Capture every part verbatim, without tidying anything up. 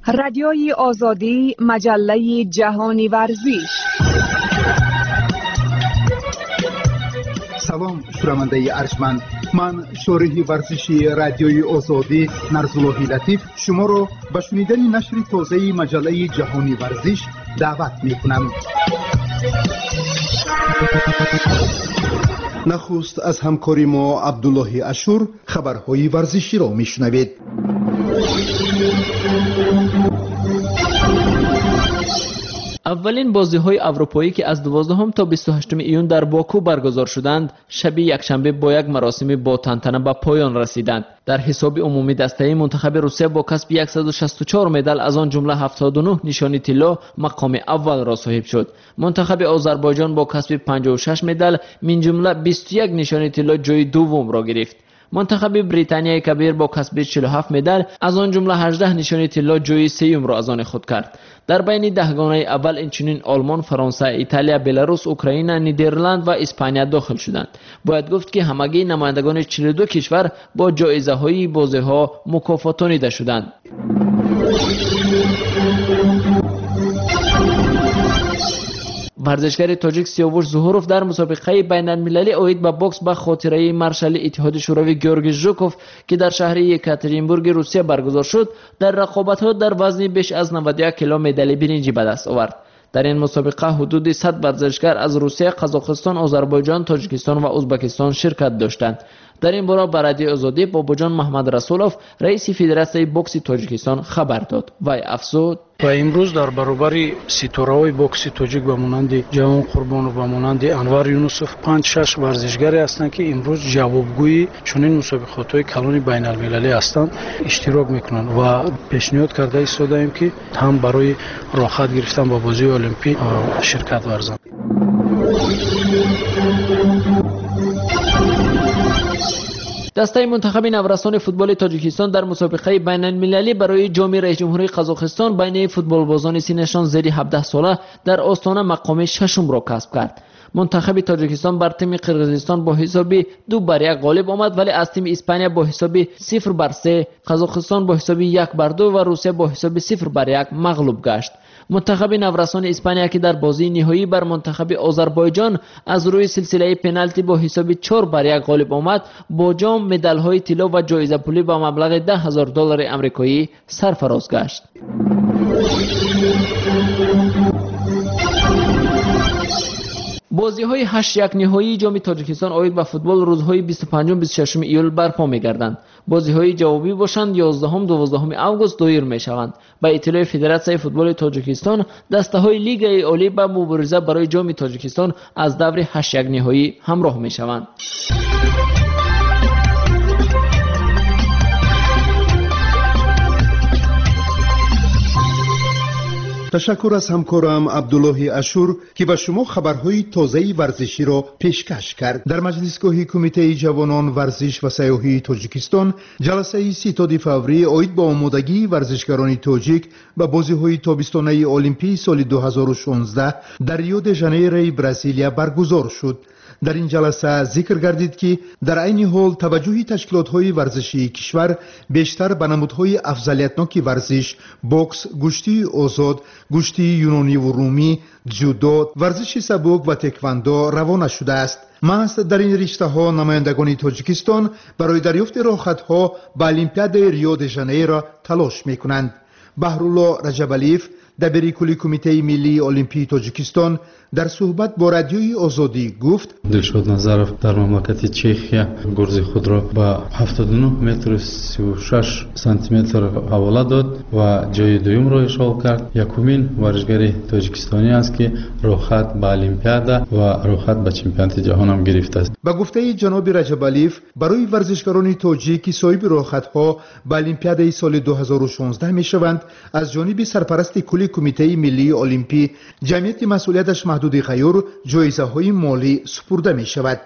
رادیوی آزادی، مجله جهانی ورزش. سلام شنونده ارجمند، من شارح ورزشی رادیوی آزادی نرزاللهی لطیف شما را به شنیدن نشر تازه مجله جهانی ورزش دعوت می‌کنم. نخست از همکاری ما عبدالله اشور خبرهای ورزشی را میشنوید. اولین بازی‌های اروپایی که از دوازدهم تا بیست و هشتم ایون در باکو برگزار شدند، شب یکشنبه با یک مراسم با تنتنه به پایان رسیدند. در حساب عمومی دسته منتخب روسیه با کسب صد و شصت و چهار مدال از آن جمله هفتاد و نه نشانی طلا مقام اول را صاحب شد. منتخب آذربایجان با کسب پنجاه و شش مدال من جمله بیست و یک نشانی طلا جای دوم را گرفت. منتخب بریتانیای کبیر با کسب چهل و هفت مدال از آن جمله هجده نشانی طلا جای سوم را از آن خود کرد. در بین دهگانه اول اینچنین آلمان، فرانسه، ایتالیا، بلاروس، اوکراین، نیدرلند و اسپانیا داخل شدند. باید گفت که همگی نمایندگان چهل و دو کشور با جایزه های بازی‌ها مکافاتانیده شدند. ورزشکار تاجیک سیاوش ظهوروف در مسابقه بین المللی اوید به بوکس به خاطره مارشال اتحاد شوروی گیورگی ژوکوف که در شهر یکاترینبورگ روسیه برگزار شد، در رقابت‌ها در وزن بیش از نود و یک کیلو مدال برنجی به دست آورد. در این مسابقه حدود صد ورزشکار از روسیه، قزاقستان، آذربایجان، تاجیکستان و ازبکستان شرکت داشتند. در این باره به رادیو آزادی باباجان محمد رسولوف، رئیس فدراسیون بوکس تاجیکستان خبر داد. وی افزود: و امروز در برابر ستاره‌های بوکس تاجیک و مانند جوان قربانو و مانند انور یونسوف پنج شش ورزشکاری هستند که امروز جوابگوی چنین مسابقات‌های کلان بین المللی هستند اشتراک میکنند و پیشنهاد کرده ایستادیم که هم برای راحت گرفتن با بازی المپیک شرکت ورزند. دسته منتخب نورسان فوتبال تاجیکستان در مسابقه بین المللی برای جام رئیس جمهوری قزاقستان بین فوتبال بازان سینشان زیر هفده ساله در آستانه مقام ششم را کسب کرد. منتخب تاجیکستان بر تیم قرقیزستان با حساب دو بر یک غالب آمد، ولی از تیم اسپانیا با حساب صفر بر سه، قزاقستان با حساب یک بر دو و روسیه با حساب صفر بر یک مغلوب گشت. منتخب نورسان اسپانیا که در بازی نهایی بر منتخب آذربایجان از روی سلسله پنالتی با حساب چهار بر یک غالب آمد، با جام مدال‌های طلا و جایزه پولی با مبلغ ده هزار دلار آمریکایی سرفراز گشت. بازی‌های هشت یک نهایی جام تاجیکستان اوید به فوتبال روزهای بیست و پنجم و بیست و ششم ایول برپا می‌گردند. بازی‌های جوابی باشند یازدهم و دوازدهم آگوست دایر می‌شوند. با اطلاع فدراسیون فوتبال تاجیکستان، دسته‌های لیگ عالی به مبارزه برای جام تاجیکستان از دور هشت یک نهایی همراه می‌شوند. تشکر از همکارم عبدالله اشور که به شما خبرهای تازه ورزشی را پیشکش کرد. در مجلسگاه کمیته جوانان ورزش و سیاحی تاجیکستان جلسه ستاد فوری اوید با آمادگی ورزشکاران تاجیک به بازی‌های تابستانه المپیک سال دو هزار و شانزده در ریو د ژانیرو برزیلیا برگزار شد. در این جلسه ذکر گردید که در عین حال توجه تشکیلات‌های ورزشی کشور بیشتر به نمودهای افضلیتناک ورزش، بوکس، گشتی آزاد، گشتی یونانی و رومی، جودو، ورزش سبک و تکواندو روانه شده است. محض در این رشته‌ها نمایندگان تاجیکستان برای دریافت راحت‌ها به المپیاد ریو د ژانیرو تلاش می‌کنند. بهرالله رجب‌علیف دبیر کلی کمیته ملی المپیک تاجیکستان در صحبت با رادیوی آزادی گفت: دلشاد نظرов در مملکت چخیا گرز خود را با هفتاد و نه متر و سی و شش سانتی متر حواله داد و جای دوم را اشغال کرد. یکمین ورزشکار تاجیکستانی است که راحت به المپیاد و راحت به چمپیونات جهان هم گرفته است. با گفته جناب رجب‌علیف، برای ورزشکاران تاجیک که صاحب راحت‌ها به المپیاد سال دو هزار و شانزده میشوند، از جانب سرپرست کلی کمیته ملی المپیک جمعیت مسئولیتش محدود غیور جایزه های مالی سپرده می شود.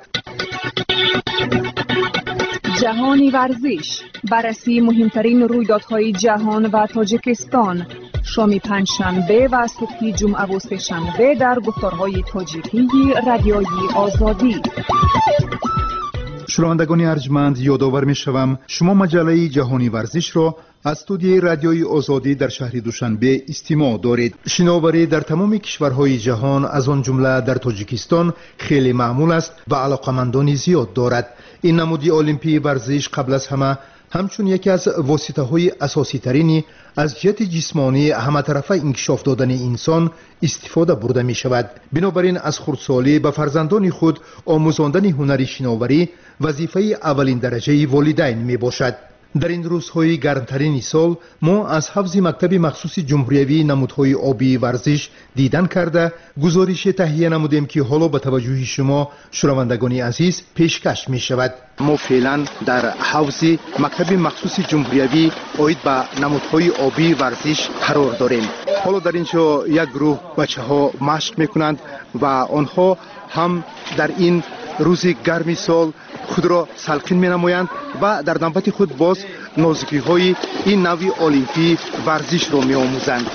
جهانی ورزش، بررسی مهمترین رویدادهای جهان و تاجیکستان، شام پنجشنبه و صبح جمعه و سه‌شنبه در گفتارهای تاجیکی رادیوی آزادی. شنوندگان ارجمند، یادآور می‌شوم شما مجله جهانی ورزش را از استودیوی رادیوی آزادی در شهر دوشنبه استماع دارید. شناوری در تمام کشورهای جهان از آن جمله در تاجیکستان خیلی معمول است و علاقمندان زیاد دارد. این نمودی المپی ورزش قبل از همه همچون یکی از واسطه‌های اساسی ترینی از جهت جسمانی همه طرفه انکشاف دادن انسان استفاده برده می شود. بنابراین از خردسالی به فرزندان خود آموزاندن هنر شناوری وظیفه اولین درجه والدین می باشد. در این روزهای گرمترین سال ما از حوض مکتب مخصوص جمهوریوی نمودهای آبی ورزش دیدن کرده گزارش تهیه نمودیم که حالا به توجه شما شنوندگان عزیز پیشکش می شود. ما فعلا در حوض مکتب مخصوص جمهوریوی آید به نمودهای آبی ورزش قرار داریم. حالا در اینجا یک گروه بچه ها مشق می کنند و آنها هم در این روز گرمی سال خود را سلقین می نمایند و در نوبت خود باز نازکی های این نوع المپی ورزش را می آموزند.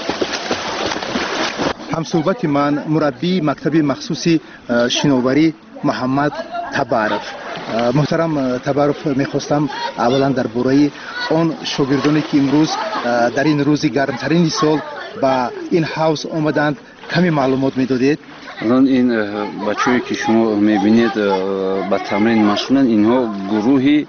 همصحبت من مربی مکتب مخصوص شناوری محمد تبارف. محترم تبارف، میخواستم اولا در باره آن شاگردانی که امروز در این روز گرمترین سال با این حوض آمدند کمی معلومات میدادید؟ الان این بچه‌ای که شما میبینید با تمرین مشغولن، اینها گروهی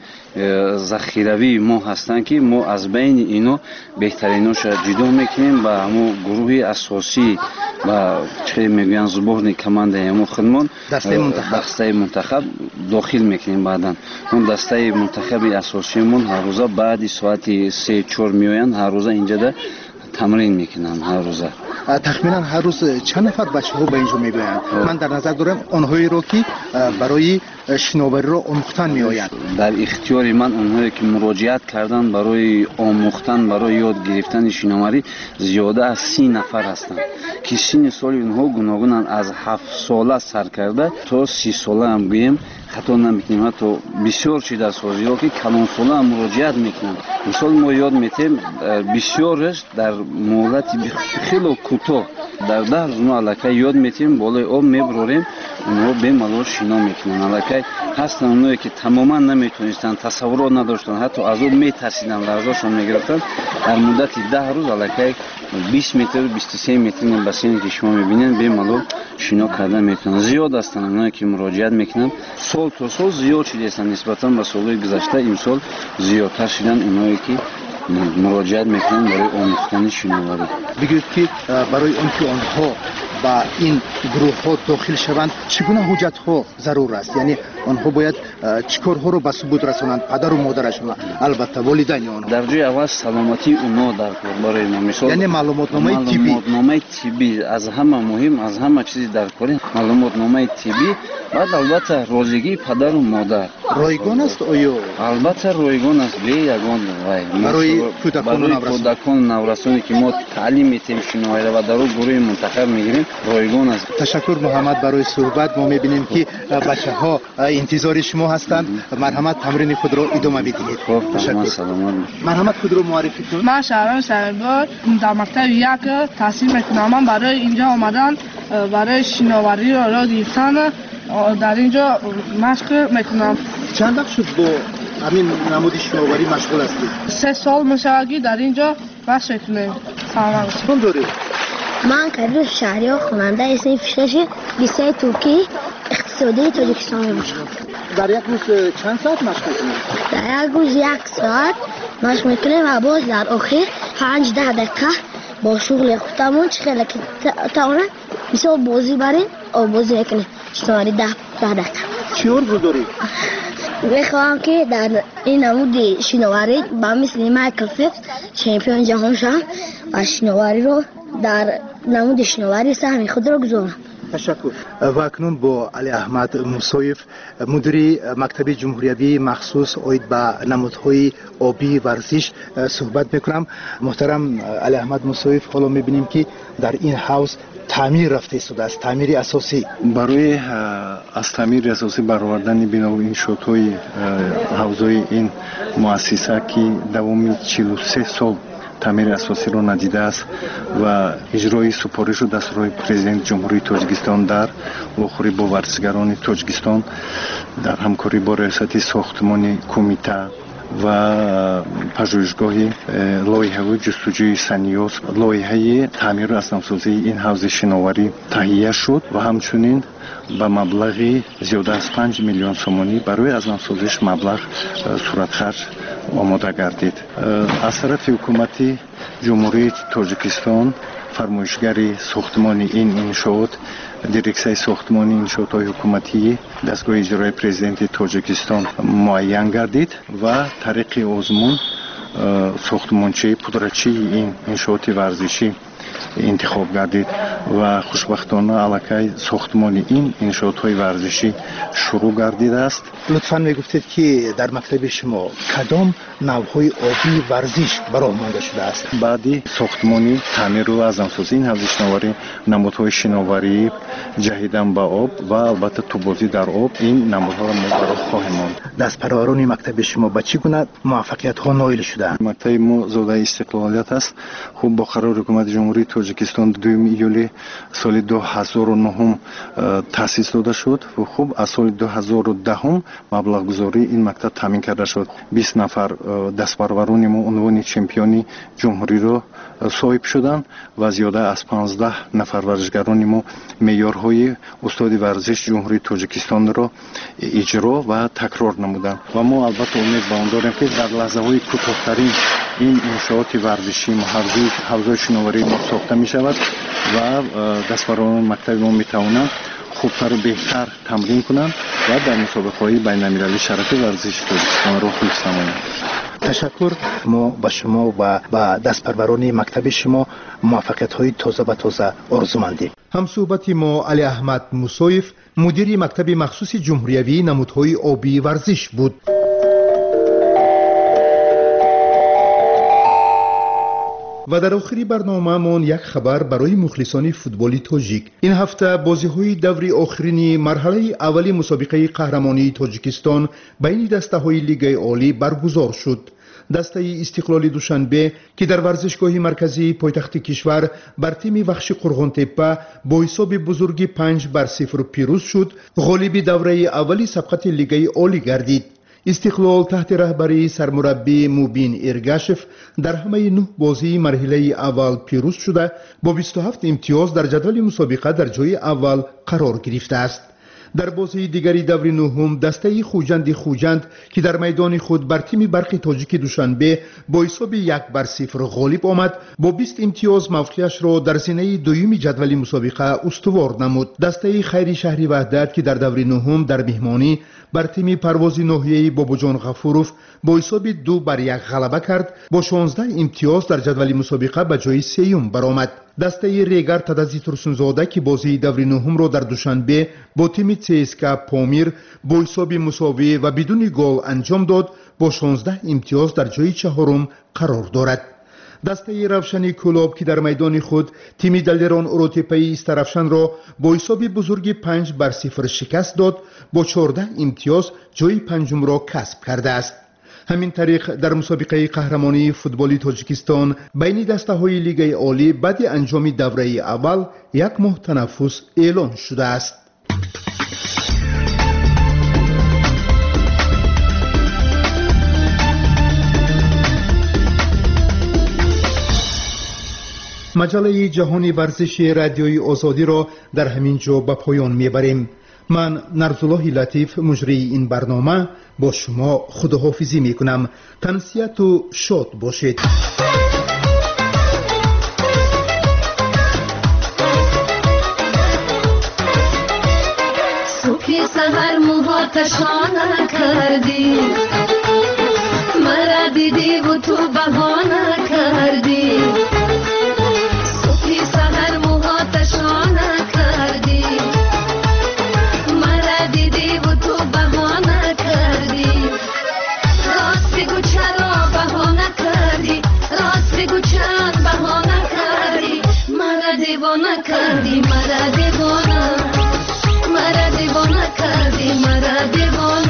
ذخیروی ما هستند که ما از بین اینا بهتریناش جدا میکنیم و همون گروهی اساسی و چه میگن زبان کمانده ما خودمون دسته منتخب دسته منتخب داخل میکنیم. بعدن اون دسته منتخب اساسیمون هر روز بعد ساعت سه چهار میآیند، هر روز اینجا ده تمرین میکنن. هر روز تخمینا هر روز چند نفر بچه ها به اینجا میبایند؟ من در نظر دارم آنهایی رو که برای شناوری را آموختن میآیند. در اختیار من اونهایی که مراجعت کردن برای آموختن، برای یاد گرفتن شناوری زیاده از سی نفر هستند که سن سال اونها گوناگونن، از هفت ساله سر کرده تا سی ساله هم بیم خطا نمیکنیم. حتی بسیار چی در سازی ها که کلان ساله هم مراجعت میکنن. مثال ما یاد میتیم بسیارش در مهلت خیلی کوتاه در ده روز ما علاقه یاد میتیم بالای آب میبراریم، اونها به ملال شنا میکنن. علاقه هستن اونایی که تماما نمیتونستن، تصور نداشتن، حتی از آب میترسیدن، لرزاشون میگرفتن. در مدت ده روز علاقه بیست متر بیست و سه متر بسینی که شما میبینین به ملال شنا کردن میتونن. زیاد هستن اونایی که مراجعت میکنن، سال تا سال زیاد شده هستن نسبتا به سالهای گذشته. امسال زیادتر شدن اونایی که مراجعت میکنن برای آموختن شناوری. بگید که برای آنکه آنها با این گروه ها داخل شوند چگونه حجت ها ضرور است؟ یعنی آنها باید چیکار ها رو به ثبوت رسانند؟ پدر و مادرشون، البته والدین آنها. در جای اول سلامتی اونها در کار برای ما. مثال یعنی معلومات نامه طبی. معلومات نامه طبی از همه مهم، از همه چیز در کار معلومات نامه طبی. بعد البته رازیگی پدر و مادر رایگان است آیا؟ البته رایگان است، به یگان وای برای کودکان نورسانی که ما تعلیم میتیم شناوری و در گروه منتخب میگیریم رایگان است. تشکر محمد برای صحبت. ما میبینیم که بچه ها انتظار شما هستند. مرحمت تمرین خود را ادامه بدهید. تشکر. سلامت. مرحمت خود رو معرفی کنید. من شهرام شهربار در مکتب یک تحصیل میکنم. من برای اینجا آمدن برای شناوری را گرفتن در اینجا مشق میکنم. چند وقت شد با همین نمود شناوری مشغول هستید؟ سه سال میشه در اینجا مشق میکنیم. سلام علیکم. داری؟ من کدر شهریار خواننده صنف شش لیسه ترکی اقتصادی تاجیکستان میباشم. در یک روز چند ساعت مشق میکنید؟ در یک روز یک ساعت مشق میکنیم و باز در آخر پنج ده دقیقه با شغل خودمون خیلی که تاونه مثال بازی بریم و بازی میکنیم شناوری ده ده دقیقه. چی آرزو داری؟ میخواهم که در این نمود شناوری با مثل مایکل فیلپس چمپیون جهان شوم و شناوری رو در نمود شناوری سهم خود را گذارم. تشکر. و اکنون با علی احمد موسویف مدیر مکتب جمهوریوی مخصوص آید به نمودهای آبی ورزش صحبت میکنم. محترم علی احمد موسویف، حالا میبینیم که در این حوض تعمیر رفته شده است، تعمیر اساسی. برای از تعمیر اساسی برآوردن بنا به انشاءات حوضهای این مؤسسه که دوام چهل و سه سال таъмири асосиро надидааст ва иҷрои супоришу дастурҳои президенти ҷумҳурии тоҷикистон дар охирӣ бо варзишгарони тоҷикистон дар ҳамкорӣ бо риёсати сохтмони кумита ва пажӯҳишгоҳи лоиҳаи ҷустуҷӯи саниёс лоиҳаи таъмиру аснавсозии ин ҳавзи шиноварӣ таҳия шуд ва ҳамчунин ба маблағи зиёда аз панҷ миллион сомонӣ барои азнавсозиш маблағ суратхарҷ омода гардид. аз тарафи ҳукумати ҷумҳурии тоҷикистон фармоишгари сохтмони ин иншоот дирексияи сохтмони иншоотҳои ҳукуматии дастгоҳи иҷроии президенти тоҷикистон муайян гардид ва тариқи озмун сохтмончии пудратчии ин иншооти варзишӣ интихоб гардид ва хушбахтона аллакай сохтмони ин иншоотҳои варзишӣ шурӯъ гардидааст. лутфан мегуфтед ки дар мактаби шумо кадом навъҳои оби варзиш бароҳ монда шудааст? баъди сохтмони таъмиру азнавсозӣ ин ҳавзи шиноварӣ намудҳои шиноварӣ ҷаҳидан ба об ва албатта тӯбозӣ дар об ин намудҳоро мо бароҳ хоҳем монд. дастпарварони мактаби шумо ба чӣ гуна муваффақиятҳо ноил шудаанд? мактаби мо зодаи истиқлолият аст. хуб бо қарори ҳукумати ҷумҳурии тоҷикистон дуюми июли соли ду ҳазору нӯҳум таъсис дода шуд. хуб аз соли ду ҳазору даҳум маблағгузории ин мактаб таъмин карда шуд. бист нафар дастпарварони мо унвони чемпиони ҷумҳуриро соҳиб шуданд ва зиёда аз панздаҳ нафар варзишгарони мо меъёрҳои устоди варзиш ҷумҳурии тоҷикистонро иҷро ва такрор намуданд ва мо албатта умед ба он дорем ки дар лаҳзаҳои кӯтоҳтарин ин иншооти варзишӣ ҳавзои шиноварӣ мо сохта мешавад ва дастпарварони мактаби мо метавонанд хубтару беҳтар тамрин кунанд ва дар мусобиқаҳои байналмилалии шарафи варзиши тоҷикистонро ҳифз намоянд. ташаккур. мо ба шумо ва ба дастпарварони мактаби шумо муваффақиятҳои тоза ба тоза орзумандем. ҳамсӯҳбати мо али аҳмад мусоев мудири мактаби махсуси ҷумҳуриявии намудҳои обии варзиш буд. ва дар охири барномаамон як хабар барои мухлисони футболи тоҷик. ин ҳафта бозиҳои даври охирини марҳалаи аввали мусобиқаи қаҳрамонии тоҷикистон байни дастаҳои лигаи олӣ баргузор шуд. дастаи истиқлоли душанбе ки дар варзишгоҳи марказии пойтахти кишвар бар тими вахши қурғонтеппа бо ҳисоби бузурги панҷ бар сифр пирӯз шуд, ғолиби давраи аввали сабқати лигаи олӣ гардид. истиқлол таҳти раҳбарии сармураббии мубин эргашев дар ҳамаи нӯҳ бозии марҳилаи аввал пирӯз шуда бо бисту ҳафт имтиёз дар ҷадвали мусобиқа дар ҷойи аввал қарор гирифтааст. дар бозии дигари даври нӯҳум дастаи хуҷанди хуҷанд ки дар майдони худ бар тими барқи тоҷики душанбе бо ҳисоби як бар сифр ғолиб омад, бо бист имтиёз мавқеашро дар зинаи дуюми ҷадвали мусобиқа устувор намуд. дастаи хайри шаҳри ваҳдат ки дар даври нӯҳум дар меҳмонӣ бар тими парвози ноҳияи бобоҷон ғафуров бо ҳисоби ду бар як ғалаба кард, бо шонздаҳ имтиёз дар ҷадвали мусобиқа ба ҷои сеюм баромад. дастаи регар тадази турсунзода ки бозии даври нӯҳумро дар душанбе бо тими цска помир бо ҳисоби мусовӣ ва бидуни гол анҷом дод, бо шонздаҳ имтиёз дар ҷои чаҳорум қарор дорад. дастаи равшани кӯлоб ки дар майдони худ тими далерон уротепаи истаравшанро бо ҳисоби бузурги панҷ бар сифр шикаст дод, бо чордаҳ имтиёз ҷои панҷумро касб кардааст. ҳамин тариқ дар мусобиқаи қаҳрамонии футболи тоҷикистон байни дастаҳои лигаи олӣ баъди анҷоми давраи аввал як моҳ танаффус эълон шудааст. маҷалаи ҷаҳони варзиши радиои озодиро дар ҳамин ҷо ба поён мебарем. ман нарзуллоҳи латиф муҷрии ин барнома бо шумо худоҳофизӣ мекунам. тамсияту шод бошед. صبح سحر موهاتشانه کردی مرا دیدی و تو بهانه کردی صبح سحر موهاتشانه کردی مرا دیدی و تو بهانه کردی راست بگو چرا بهانه کردی راست بگو چند بهانه کردی مرا دیوانه کردی مرا دیوانه مرا دیوانه کردی مرا دیوانه